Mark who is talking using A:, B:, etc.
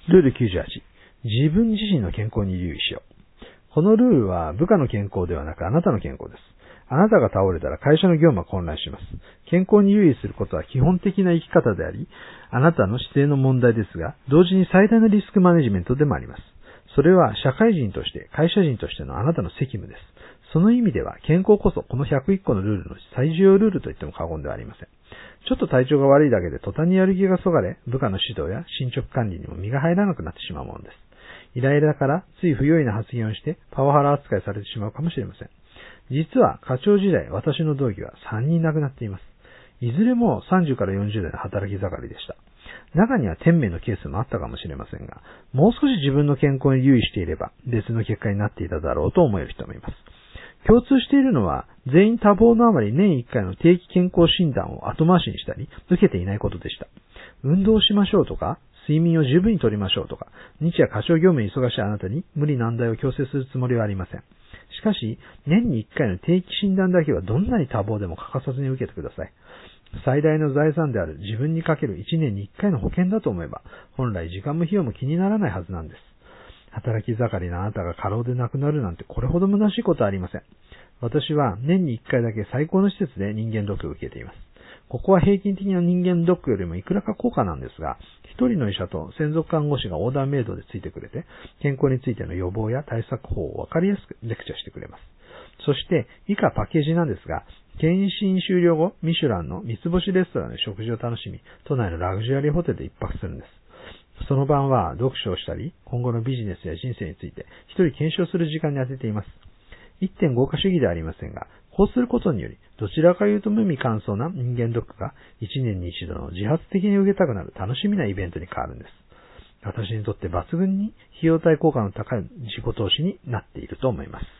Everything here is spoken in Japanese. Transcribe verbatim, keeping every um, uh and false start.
A: ルールきゅうじゅうはち、自分自身の健康に留意しよう。このルールは部下の健康ではなくあなたの健康です。あなたが倒れたら会社の業務は混乱します。健康に留意することは基本的な生き方であり、あなたの姿勢の問題ですが、同時に最大のリスクマネジメントでもあります。それは社会人として、会社人としてのあなたの責務です。その意味では健康こそこのひゃくいっこのルールの最重要ルールと言っても過言ではありません。ちょっと体調が悪いだけで途端にやる気がそがれ、部下の指導や進捗管理にも身が入らなくなってしまうものです。イライラからつい不用意な発言をしてパワハラ扱いされてしまうかもしれません。実は課長時代、私の同期はさんにん亡くなっています。いずれもさんじゅうからよんじゅう代の働き盛りでした。中には天命のケースもあったかもしれませんが、もう少し自分の健康に留意していれば別の結果になっていただろうと思える人もいます。共通しているのは、全員多忙のあまり年いっかいの定期健康診断を後回しにしたり、受けていないことでした。運動しましょうとか、睡眠を十分にとりましょうとか、日夜課長業務に忙しいあなたに無理難題を強制するつもりはありません。しかし、年にいっかいの定期診断だけはどんなに多忙でも欠かさずに受けてください。最大の財産である自分にかけるいちねんにいっかいの保険だと思えば、本来時間も費用も気にならないはずなんです。働き盛りなあなたが過労で亡くなるなんてこれほど虚しいことはありません。私は年にいっかいだけ最高の施設で人間ドックを受けています。ここは平均的な人間ドックよりもいくらか高価なんですが、一人の医者と専属看護師がオーダーメイドでついてくれて、健康についての予防や対策法をわかりやすくレクチャーしてくれます。そして、以下パッケージなんですが、検診終了後、ミシュランの三つ星レストランで食事を楽しみ、都内のラグジュアリーホテルで一泊するんです。その晩は読書をしたり、今後のビジネスや人生について一人検証する時間に当てています。いってんご 化主義ではありませんが、こうすることにより、どちらかいうと無味乾燥な人間ドックがいちねんに一度の自発的に受けたくなる楽しみなイベントに変わるんです。私にとって抜群に費用対効果の高い自己投資になっていると思います。